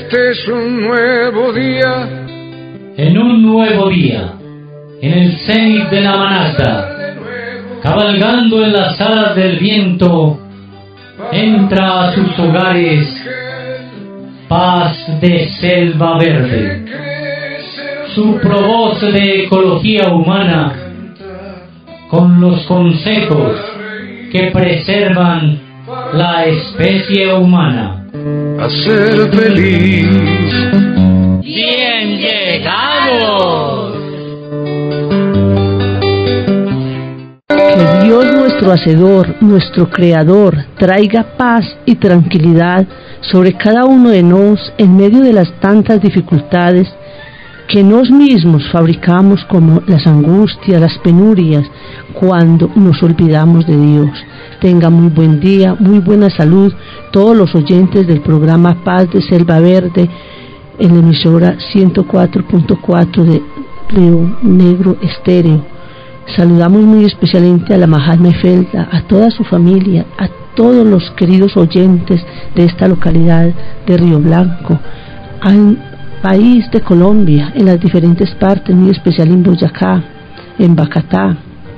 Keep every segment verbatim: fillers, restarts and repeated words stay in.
Este es un nuevo día. En un nuevo día, en el cenit de la manata, cabalgando en las alas del viento, entra a sus hogares Paz de Selva Verde. Su provoz de ecología humana, con los consejos que preservan la especie humana. A ser feliz. ¡Bien llegados! Que Dios, nuestro Hacedor, nuestro Creador, traiga paz y tranquilidad sobre cada uno de nos en medio de las tantas dificultades que nos mismos fabricamos, como las angustias, las penurias, cuando nos olvidamos de Dios. Tenga muy buen día, muy buena salud todos los oyentes del programa Paz de Selva Verde en la emisora ciento cuatro punto cuatro de Río Negro Estéreo. Saludamos muy especialmente a la Mahatma Felda, a toda su familia, a todos los queridos oyentes de esta localidad de Río Blanco, al país de Colombia, en las diferentes partes, muy especial en Boyacá, en Bacatá,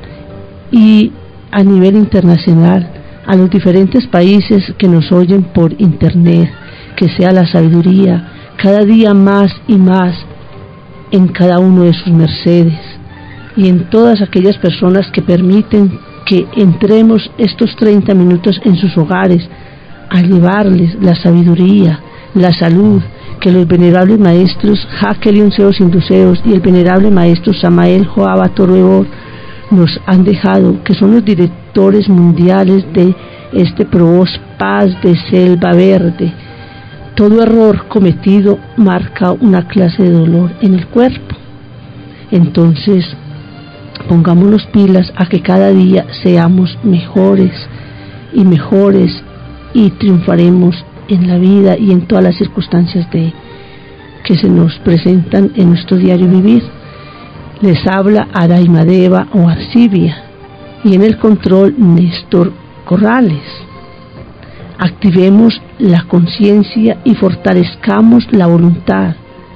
y a nivel internacional, a los diferentes países que nos oyen por internet. Que sea la sabiduría cada día más y más en cada uno de sus mercedes y en todas aquellas personas que permiten que entremos estos treinta minutos en sus hogares a llevarles la sabiduría, la salud, que los venerables maestros Jacqueline Seos Induceos y el venerable maestro Samael Joaba Torrebor nos han dejado, que son los directores mundiales de este Provoz Paz de Selva Verde. Todo error cometido marca una clase de dolor en el cuerpo. Entonces, pongámonos pilas a que cada día seamos mejores y mejores y triunfaremos en la vida y en todas las circunstancias de que se nos presentan en nuestro diario vivir. Les habla Araimadeva o Arcibia, y en el control Néstor Corrales. Activemos la conciencia y fortalezcamos la voluntad,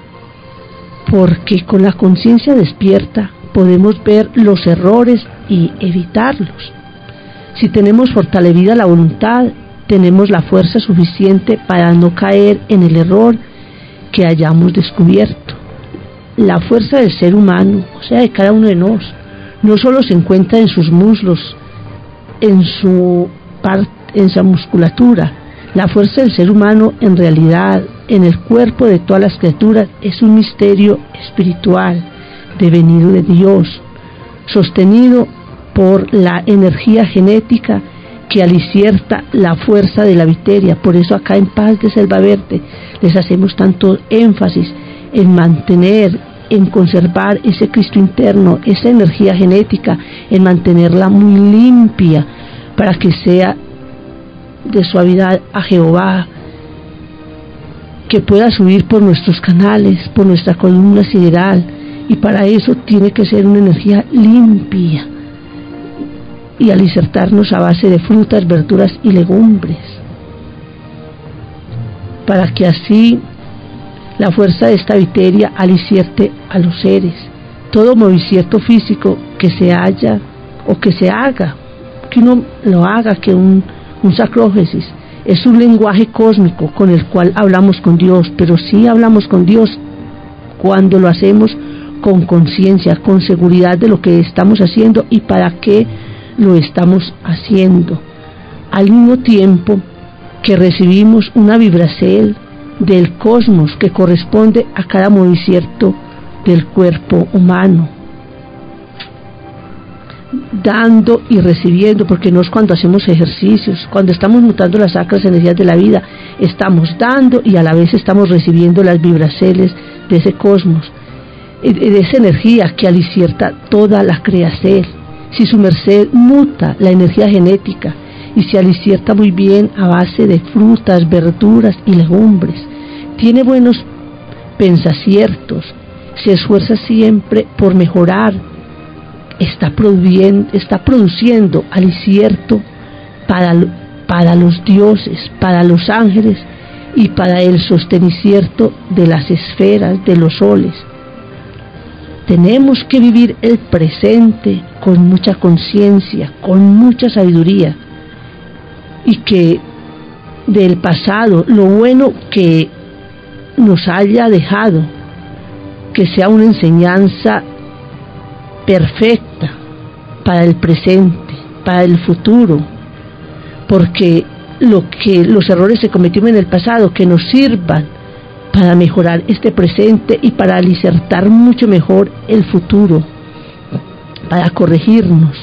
porque con la conciencia despierta podemos ver los errores y evitarlos. Si tenemos fortalecida la voluntad, tenemos la fuerza suficiente para no caer en el error que hayamos descubierto. La fuerza del ser humano, o sea, de cada uno de nosotros, no solo se encuentra en sus muslos, en su parte, en su musculatura. La fuerza del ser humano, en realidad, en el cuerpo de todas las criaturas, es un misterio espiritual devenido de Dios, sostenido por la energía genética que alicierta la fuerza de la viteria. Por eso acá en Paz de Selva Verde les hacemos tanto énfasis en mantener, en conservar ese Cristo interno, esa energía genética, en mantenerla muy limpia para que sea de suavidad a Jehová, que pueda subir por nuestros canales, por nuestra columna sideral, y para eso tiene que ser una energía limpia y alicertarnos a base de frutas, verduras y legumbres, para que así la fuerza de esta viteria alicierte a los seres. Todo movimiento físico que se haya o que se haga, que uno lo haga, que un, un sacrógesis, es un lenguaje cósmico con el cual hablamos con Dios, pero sí hablamos con Dios cuando lo hacemos con conciencia, con seguridad de lo que estamos haciendo y para qué lo estamos haciendo. Al mismo tiempo que recibimos una vibracel del cosmos que corresponde a cada movimiento del cuerpo humano, dando y recibiendo, porque no es cuando hacemos ejercicios, cuando estamos mutando las sacras energías de la vida, estamos dando y a la vez estamos recibiendo las vibraceles de ese cosmos, de esa energía que alicierta toda la creación. Si su merced muta la energía genética y se alicierta muy bien a base de frutas, verduras y legumbres, tiene buenos pensaciertos, se esfuerza siempre por mejorar, está produciendo, está produciendo alicierto para, para los dioses, para los ángeles y para el sostenimiento de las esferas, de los soles. Tenemos que vivir el presente con mucha conciencia, con mucha sabiduría, y que del pasado, lo bueno que nos haya dejado, que sea una enseñanza perfecta para el presente, para el futuro, porque lo que los errores se cometieron en el pasado, que nos sirvan para mejorar este presente y para alicertar mucho mejor el futuro, para corregirnos,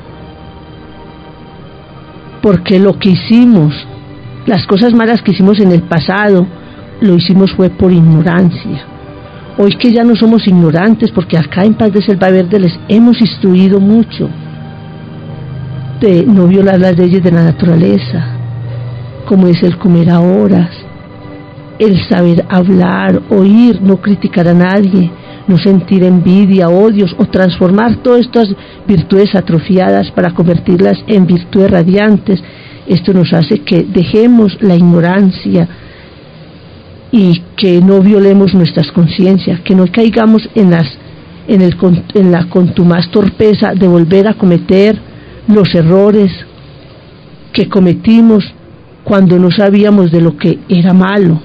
porque lo que hicimos, las cosas malas que hicimos en el pasado, lo hicimos fue por ignorancia. Hoy que ya no somos ignorantes, porque acá en Paz de Selva Verde les hemos instruido mucho de no violar las leyes de la naturaleza, como es el comer a horas, el saber hablar, oír, no criticar a nadie, no sentir envidia, odios, o transformar todas estas virtudes atrofiadas para convertirlas en virtudes radiantes. Esto nos hace que dejemos la ignorancia y que no violemos nuestras conciencias, que no caigamos en las en el en la contumaz torpeza de volver a cometer los errores que cometimos cuando no sabíamos de lo que era malo.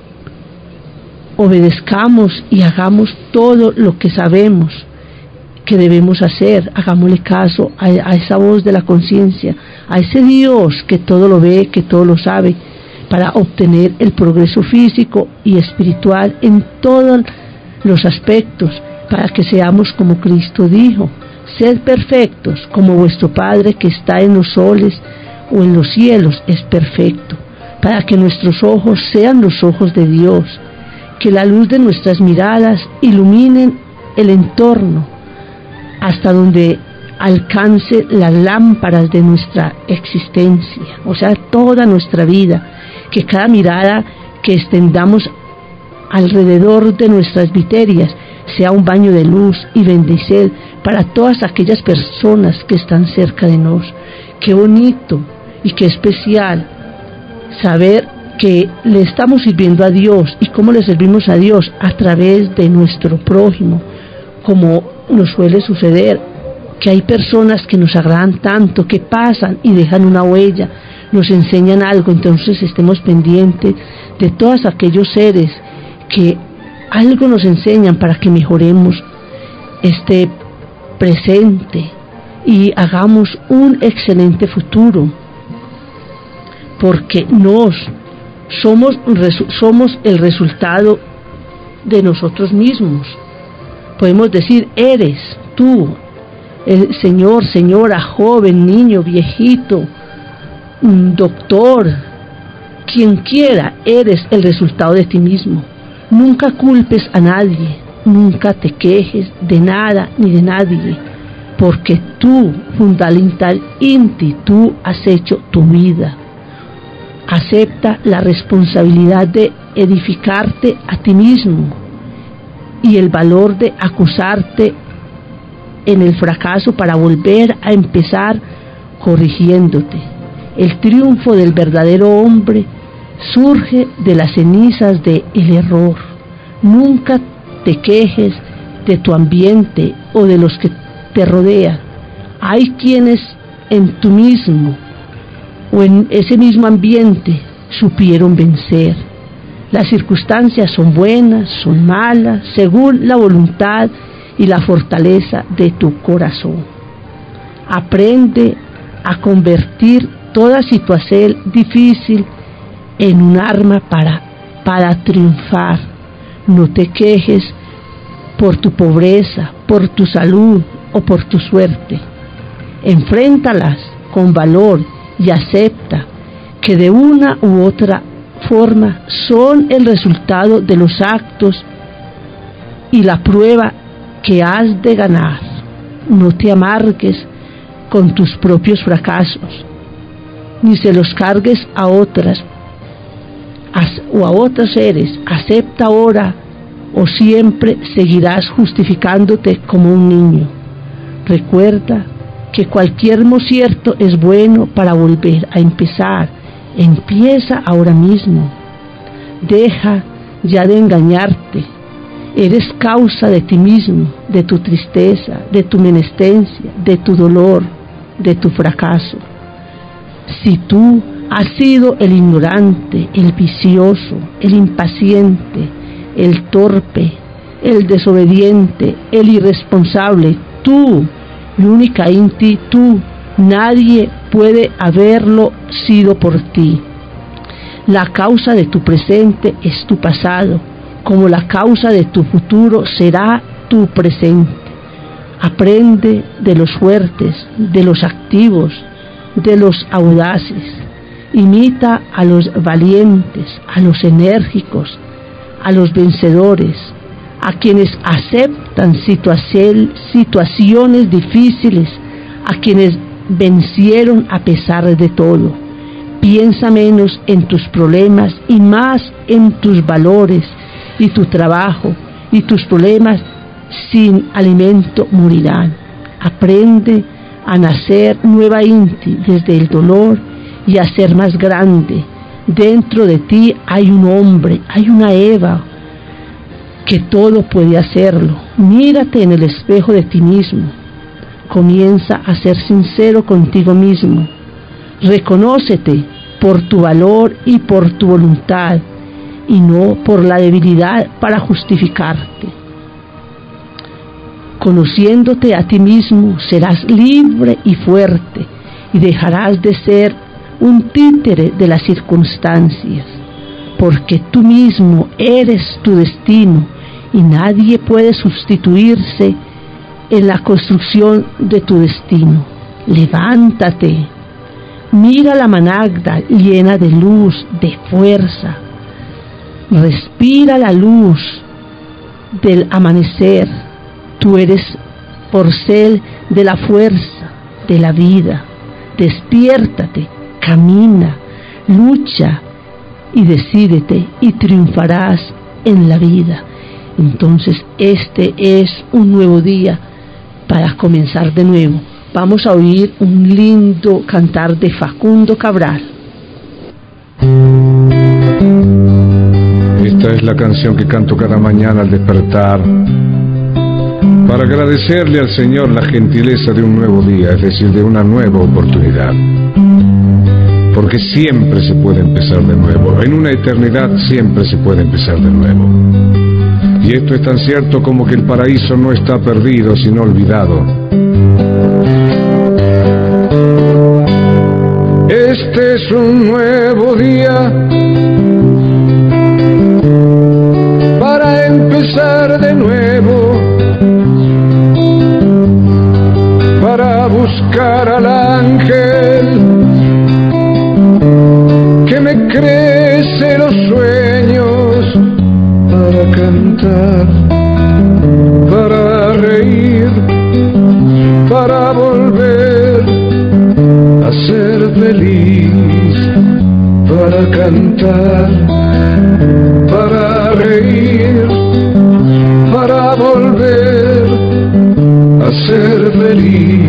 Obedezcamos y hagamos todo lo que sabemos que debemos hacer, hagámosle caso a, a esa voz de la conciencia, a ese Dios que todo lo ve, que todo lo sabe, para obtener el progreso físico y espiritual en todos los aspectos, para que seamos como Cristo dijo: sed perfectos como vuestro Padre que está en los soles o en los cielos es perfecto, para que nuestros ojos sean los ojos de Dios, que la luz de nuestras miradas iluminen el entorno hasta donde alcance las lámparas de nuestra existencia, o sea, toda nuestra vida, que cada mirada que extendamos alrededor de nuestras viterias sea un baño de luz y bendición para todas aquellas personas que están cerca de nosotros. Qué bonito y qué especial saber que le estamos sirviendo a Dios. ¿Y cómo le servimos a Dios? A través de nuestro prójimo, como nos suele suceder, que hay personas que nos agradan tanto, que pasan y dejan una huella, nos enseñan algo. Entonces estemos pendientes de todos aquellos seres que algo nos enseñan para que mejoremos este presente y hagamos un excelente futuro, porque nos somos, somos el resultado de nosotros mismos. Podemos decir: eres tú, el señor, señora, joven, niño, viejito, doctor, quien quiera, eres el resultado de ti mismo. Nunca culpes a nadie, nunca te quejes de nada ni de nadie, porque tú, fundamental inti, tú has hecho tu vida. Acepta la responsabilidad de edificarte a ti mismo y el valor de acusarte en el fracaso para volver a empezar corrigiéndote. El triunfo del verdadero hombre surge de las cenizas del error. Nunca te quejes de tu ambiente o de los que te rodean. Hay quienes en tu mismo o en ese mismo ambiente supieron vencer. Las circunstancias son buenas, son malas, según la voluntad y la fortaleza de tu corazón. Aprende a convertir toda situación difícil en un arma para, para triunfar. No te quejes por tu pobreza, por tu salud o por tu suerte. Enfréntalas con valor y acepta que de una u otra forma son el resultado de los actos y la prueba que has de ganar. No te amargues con tus propios fracasos, ni se los cargues a otras o a otros seres. Acepta ahora o siempre seguirás justificándote como un niño. Recuerda que cualquier concierto es bueno para volver a empezar. Empieza ahora mismo. Deja ya de engañarte. Eres causa de ti mismo, de tu tristeza, de tu menestencia, de tu dolor, de tu fracaso. Si tú has sido el ignorante, el vicioso, el impaciente, el torpe, el desobediente, el irresponsable, tú, y única en ti, tú, nadie puede haberlo sido por ti. La causa de tu presente es tu pasado, como la causa de tu futuro será tu presente. Aprende de los fuertes, de los activos, de los audaces. Imita a los valientes, a los enérgicos, a los vencedores, a quienes aceptan situaciones difíciles, a quienes vencieron a pesar de todo. Piensa menos en tus problemas y más en tus valores y tu trabajo, y tus problemas sin alimento morirán. Aprende a nacer nueva Inti desde el dolor y a ser más grande. Dentro de ti hay un hombre, hay una Eva que todo puede hacerlo. Mírate en el espejo de ti mismo. Comienza a ser sincero contigo mismo. Reconócete por tu valor y por tu voluntad, y no por la debilidad para justificarte. Conociéndote a ti mismo, serás libre y fuerte, y dejarás de ser un títere de las circunstancias, porque tú mismo eres tu destino, y nadie puede sustituirse en la construcción de tu destino. Levántate, mira la Managda llena de luz, de fuerza. Respira la luz del amanecer. Tú eres porcel de la fuerza, de la vida. Despiértate, camina, lucha y decídete y triunfarás en la vida. Entonces este es un nuevo día para comenzar de nuevo. Vamos a oír un lindo cantar de Facundo Cabral. Esta es la canción que canto cada mañana al despertar, para agradecerle al Señor la gentileza de un nuevo día, es decir, de una nueva oportunidad. Porque siempre se puede empezar de nuevo, en una eternidad siempre se puede empezar de nuevo. Y esto es tan cierto como que el paraíso no está perdido, sino olvidado. Este es un nuevo día para empezar de nuevo, para buscar al ángel que me crece los sueños, para cantar, para reír, para volver a ser feliz, para cantar, para reír, para volver a ser feliz.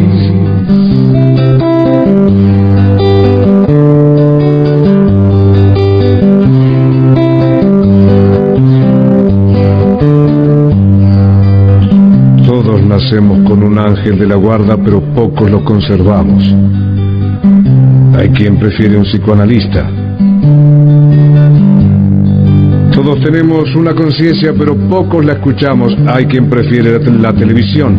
Todos nacemos con un ángel de la guarda, pero pocos lo conservamos. Hay quien prefiere un psicoanalista. Todos tenemos una conciencia, pero pocos la escuchamos. Hay quien prefiere la televisión.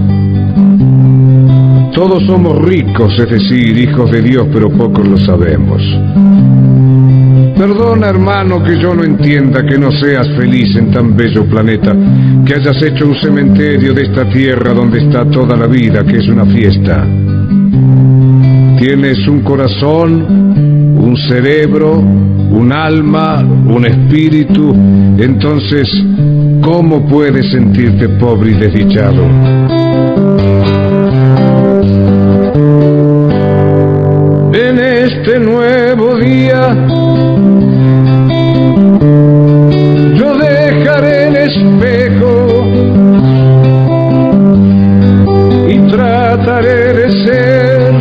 Todos somos ricos, es decir, hijos de Dios, pero pocos lo sabemos. Perdona, hermano, que yo no entienda que no seas feliz en tan bello planeta, que hayas hecho un cementerio de esta tierra donde está toda la vida, que es una fiesta. Tienes un corazón, un cerebro, un alma, un espíritu. Entonces, ¿cómo puedes sentirte pobre y desdichado? En este nuevo día, yo dejaré el espejo y trataré de ser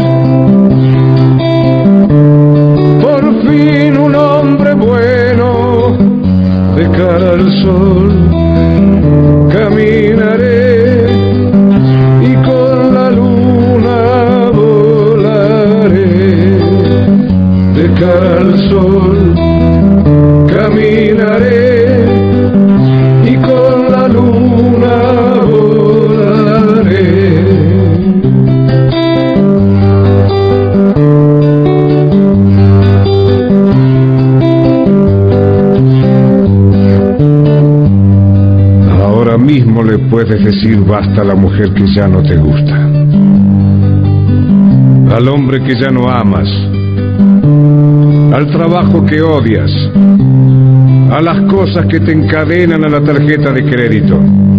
por fin un hombre bueno, de cara al sol caminaré y con la luna volaré. Ahora mismo le puedes decir basta a la mujer que ya no te gusta, al hombre que ya no amas, al trabajo que odias, a las cosas que te encadenan a la tarjeta de crédito,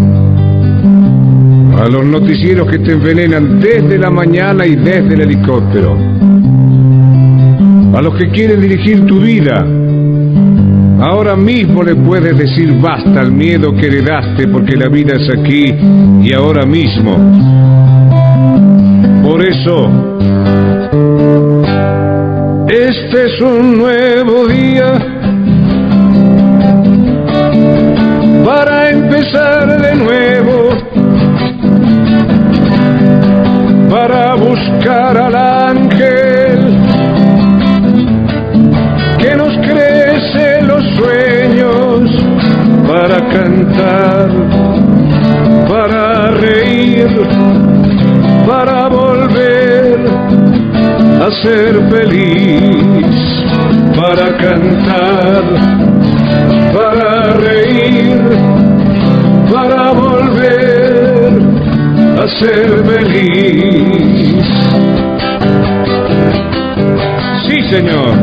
a los noticieros que te envenenan desde la mañana y desde el helicóptero, a los que quieren dirigir tu vida. Ahora mismo le puedes decir basta al miedo que heredaste, porque la vida es aquí y ahora mismo. Por eso, este es un nuevo día para empezar de nuevo, para buscar al ángel que nos crece los sueños, para cantar, para reír, para volver a ser feliz, para cantar, para reír, para volver a ser feliz. Sí, señor.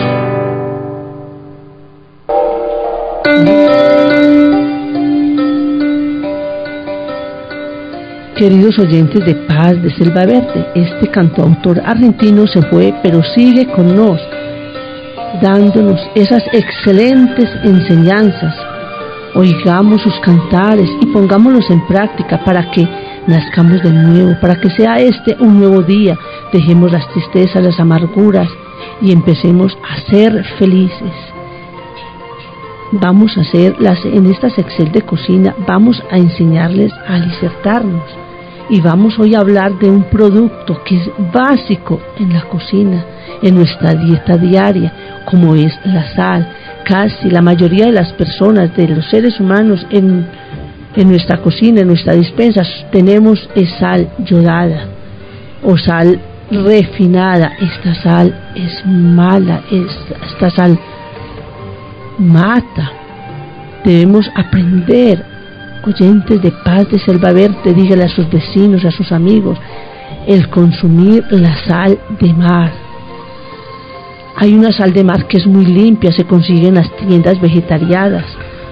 Queridos oyentes de Paz de Selva Verde, este cantautor argentino se fue, pero sigue con nos, dándonos esas excelentes enseñanzas. Oigamos sus cantares y pongámoslos en práctica para que nazcamos de nuevo, para que sea este un nuevo día. Dejemos las tristezas, las amarguras y empecemos a ser felices. Vamos a hacer las, en esta sección de cocina, vamos a enseñarles a disertarnos. Y vamos hoy a hablar de un producto que es básico en la cocina, en nuestra dieta diaria, como es la sal. Casi la mayoría de las personas, de los seres humanos, en, en nuestra cocina, en nuestra despensa, tenemos sal yodada o sal refinada. Esta sal es mala, esta sal mata. Debemos aprender. Oyentes de Paz de Selva Verde, dígale a sus vecinos, a sus amigos, el consumir la sal de mar. Hay una sal de mar que es muy limpia, se consigue en las tiendas vegetarianas.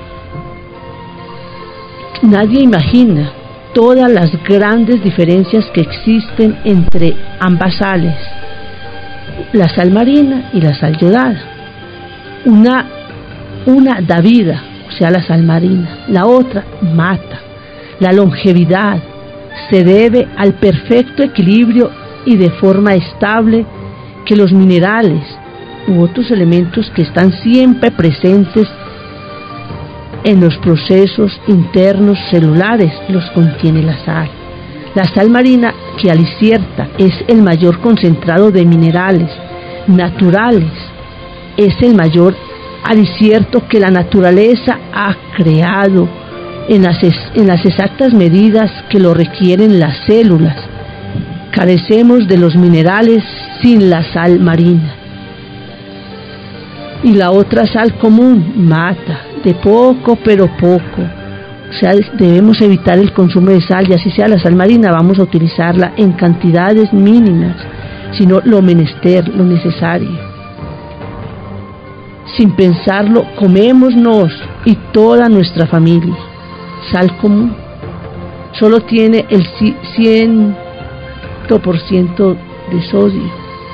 Nadie imagina todas las grandes diferencias que existen entre ambas sales, la sal marina y la sal yodada. Una, una da vida, o sea, la sal marina. La otra mata. La longevidad se debe al perfecto equilibrio y de forma estable que los minerales u otros elementos que están siempre presentes en los procesos internos celulares los contiene la sal. La sal marina, que alicierta, es el mayor concentrado de minerales naturales, es el mayor alicierto que la naturaleza ha creado en las, en las exactas medidas que lo requieren las células. Carecemos de los minerales sin la sal marina. Y la otra sal común mata, de poco pero poco. O sea, debemos evitar el consumo de sal, y así sea la sal marina, vamos a utilizarla en cantidades mínimas, sino lo menester, lo necesario. Sin pensarlo, comémonos y toda nuestra familia sal común. Solo tiene el cien por ciento de sodio,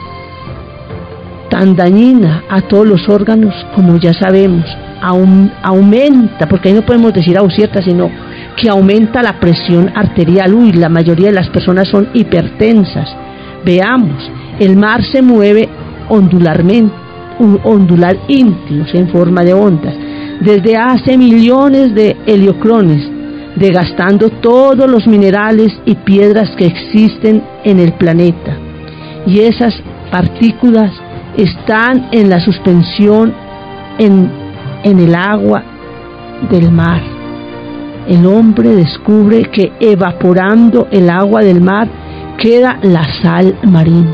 tan dañina a todos los órganos, como ya sabemos. Aum, aumenta, porque ahí no podemos decir aumenta, sino que aumenta la presión arterial. Uy, la mayoría de las personas son hipertensas. Veamos, el mar se mueve ondularmente, un ondular íntimo, en forma de ondas, desde hace millones de heliocrones, desgastando todos los minerales y piedras que existen en el planeta. Y esas partículas están en la suspensión en, en el agua del mar. El hombre descubre que evaporando el agua del mar queda la sal marina.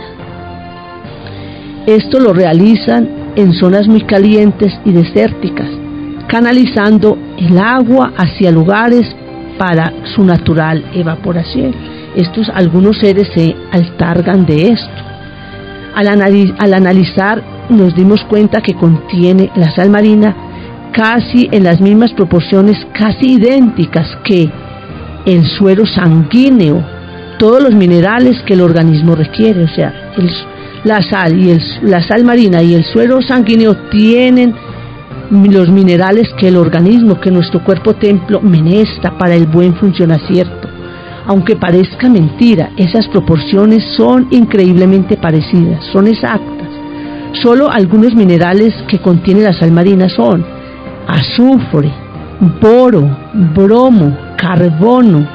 Esto lo realizan en zonas muy calientes y desérticas, canalizando el agua hacia lugares para su natural evaporación. Estos algunos seres se altargan de esto. Al, analiz, al analizar nos dimos cuenta que contiene la sal marina casi en las mismas proporciones, casi idénticas que el suero sanguíneo, todos los minerales que el organismo requiere. O sea, el, la sal y el, la sal marina y el suero sanguíneo tienen los minerales que el organismo, que nuestro cuerpo templo menesta para el buen funcionamiento. Aunque parezca mentira, esas proporciones son increíblemente parecidas, son exactas. Solo algunos minerales que contiene la sal marina son azufre, boro, bromo, carbono,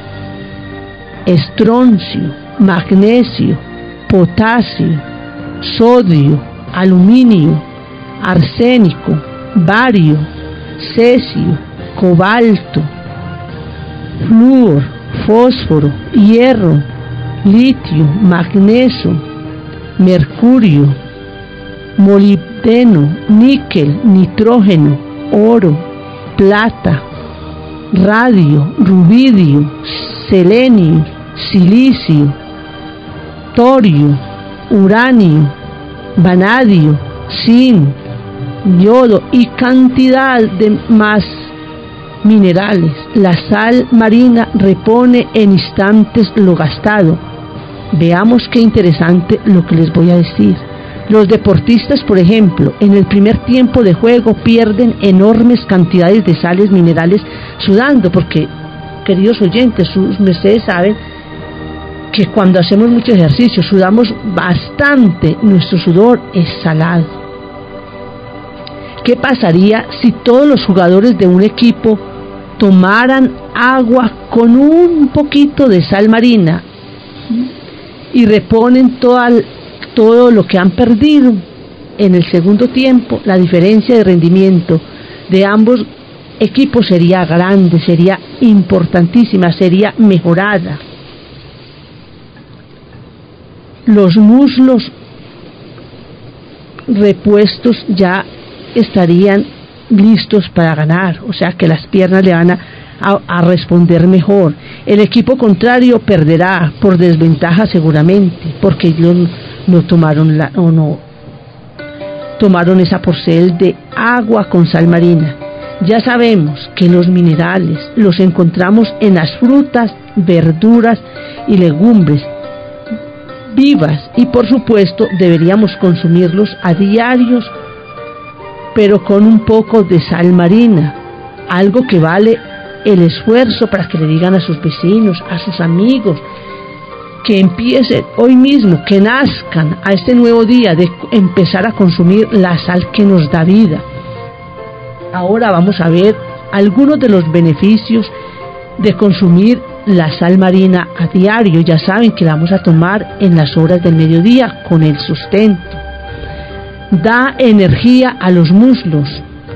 estroncio, magnesio, potasio, sodio, aluminio, arsénico, bario, cesio, cobalto, flúor, fósforo, hierro, litio, magnesio, mercurio, molibdeno, níquel, nitrógeno, oro, plata, radio, rubidio, selenio, silicio, torio, uranio, vanadio, zinc, yodo y cantidad de más minerales. La sal marina repone en instantes lo gastado. Veamos qué interesante lo que les voy a decir. Los deportistas, por ejemplo, en el primer tiempo de juego pierden enormes cantidades de sales minerales sudando, porque, queridos oyentes, ustedes saben que cuando hacemos mucho ejercicio sudamos bastante, nuestro sudor es salado. ¿Qué pasaría si todos los jugadores de un equipo tomaran agua con un poquito de sal marina y reponen toda, todo lo que han perdido en el segundo tiempo? La diferencia de rendimiento de ambos equipos sería grande, sería importantísima, sería mejorada. Los muslos repuestos ya estarían listos para ganar, o sea que las piernas le van a, a, a responder mejor. El equipo contrario perderá por desventaja seguramente, porque ellos no tomaron la, o no tomaron esa porcel de agua con sal marina. Ya sabemos que los minerales los encontramos en las frutas, verduras y legumbres vivas, y por supuesto deberíamos consumirlos a diarios, pero con un poco de sal marina, algo que vale el esfuerzo para que le digan a sus vecinos, a sus amigos, que empiecen hoy mismo, que nazcan a este nuevo día de empezar a consumir la sal que nos da vida. Ahora vamos a ver algunos de los beneficios de consumir la sal marina a diario. Ya saben que la vamos a tomar en las horas del mediodía con el sustento. Da energía a los muslos,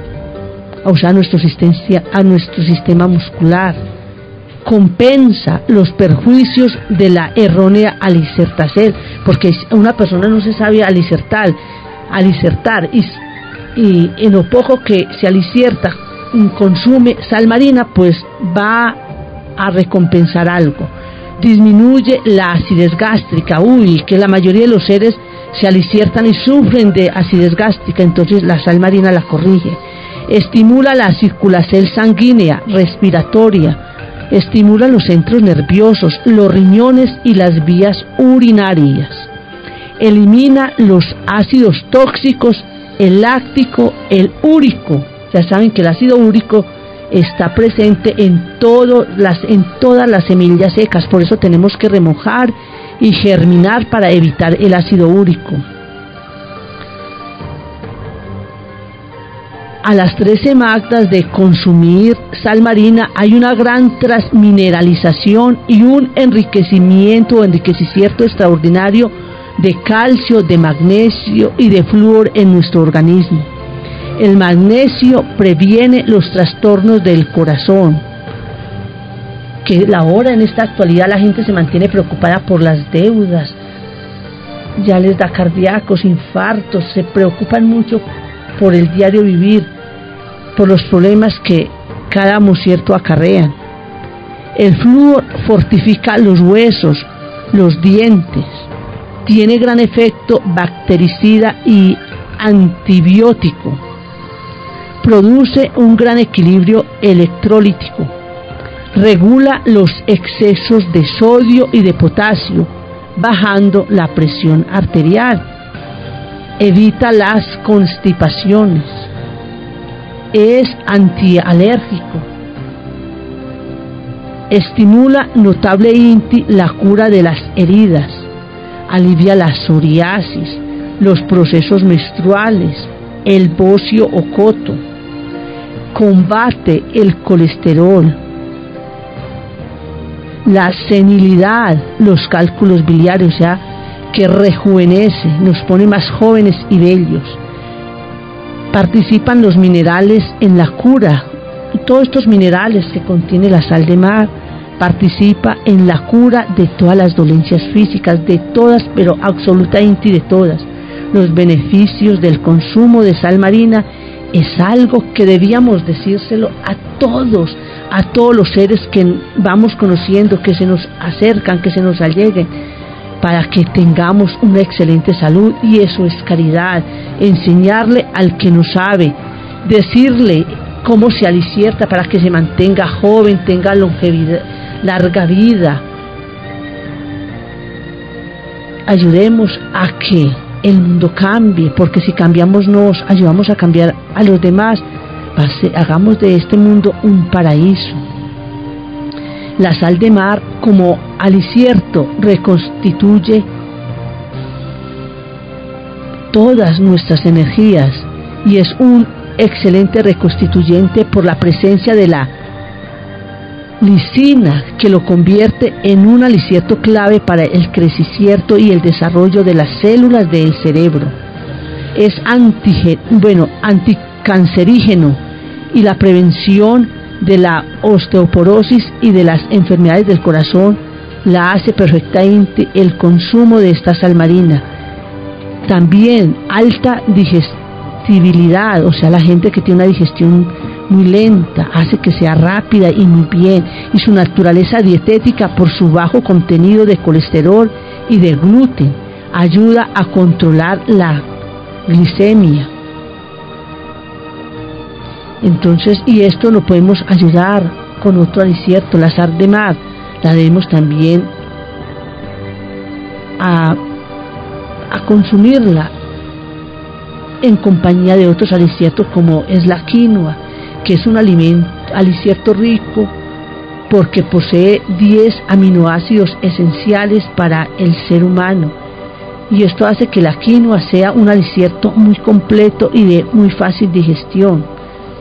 o sea, a nuestro, a nuestro sistema muscular. Compensa los perjuicios de la errónea alicertación, porque una persona no se sabe alicertar, alicertar y, y en lo poco que se alicierta consume sal marina, pues va a recompensar algo. Disminuye la acidez gástrica, uy, que la mayoría de los seres se aliciertan y sufren de acidez gástrica, entonces la sal marina la corrige. Estimula la circulación sanguínea, respiratoria, estimula los centros nerviosos, los riñones y las vías urinarias. Elimina los ácidos tóxicos, el láctico, el úrico. Ya saben que el ácido úrico está presente en, todo las, en todas las semillas secas, por eso tenemos que remojar y germinar para evitar el ácido úrico. A las tres semanas de consumir sal marina hay una gran transmineralización y un enriquecimiento o enriquecimiento extraordinario de calcio, de magnesio y de flúor en nuestro organismo. El magnesio previene los trastornos del corazón, que ahora en esta actualidad la gente se mantiene preocupada por las deudas, ya les da cardíacos, infartos, se preocupan mucho por el diario vivir, por los problemas que cada mocierto acarrean. El flúor fortifica los huesos, los dientes, tiene gran efecto bactericida y antibiótico, produce un gran equilibrio electrolítico, regula los excesos de sodio y de potasio, bajando la presión arterial, evita las constipaciones, es antialérgico, estimula notablemente la cura de las heridas, alivia la psoriasis, los procesos menstruales, el bocio o coto, combate el colesterol, la senilidad, los cálculos biliares, o sea, que rejuvenece, nos pone más jóvenes y bellos. Participan los minerales en la cura, todos estos minerales que contiene la sal de mar, participa en la cura de todas las dolencias físicas, de todas, pero absolutamente de todas. Los beneficios del consumo de sal marina es algo que debíamos decírselo a todos, a todos los seres que vamos conociendo, que se nos acercan, que se nos alleguen, para que tengamos una excelente salud. Y eso es caridad, enseñarle al que no sabe, decirle cómo se alicierta para que se mantenga joven, tenga longevidad, larga vida. Ayudemos a que el mundo cambie, porque si cambiamos nos ayudamos a cambiar a los demás. Hagamos de este mundo un paraíso. La sal de mar como alicierto reconstituye todas nuestras energías y es un excelente reconstituyente por la presencia de la lisina, que lo convierte en un alicierto clave para el crecimiento y el desarrollo de las células del cerebro. Es antige, bueno, anticancerígeno y la prevención de la osteoporosis y de las enfermedades del corazón la hace perfectamente el consumo de esta sal marina. También alta digestibilidad, o sea, la gente que tiene una digestión muy lenta, hace que sea rápida y muy bien, y su naturaleza dietética por su bajo contenido de colesterol y de gluten ayuda a controlar la glicemia. Entonces, y esto lo podemos ayudar con otro alicierto, la sal de mar, la debemos también a, a consumirla en compañía de otros aliciertos como es la quinoa, que es un alimento, alicierto rico porque posee diez aminoácidos esenciales para el ser humano, y esto hace que la quinoa sea un alicierto muy completo y de muy fácil digestión.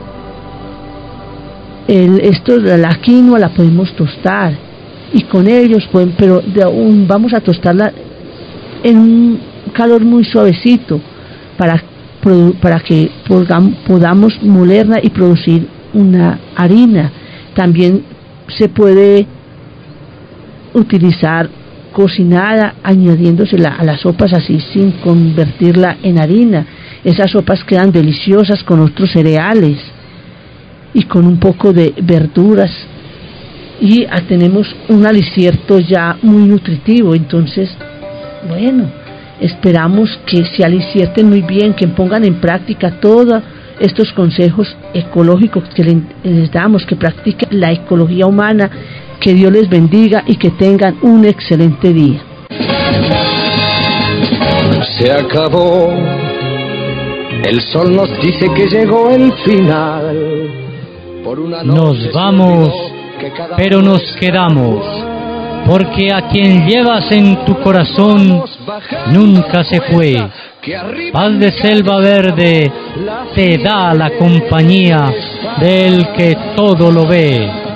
El, esto de la quinoa la podemos tostar y con ellos pueden, pero de un, vamos a tostarla en un calor muy suavecito para, para que podamos, podamos molerla y producir una harina. También se puede utilizar cocinada, añadiéndosela a las sopas así sin convertirla en harina. Esas sopas quedan deliciosas con otros cereales y con un poco de verduras, y ah, tenemos un alicierto ya muy nutritivo. Entonces, bueno, esperamos que se alicierten muy bien, que pongan en práctica todos estos consejos ecológicos que les damos, que practiquen la ecología humana. Que Dios les bendiga y que tengan un excelente día. Se acabó, el sol nos dice que llegó el final. Nos vamos, pero nos quedamos, porque a quien llevas en tu corazón nunca se fue. Paz de selva verde te da la compañía del que todo lo ve.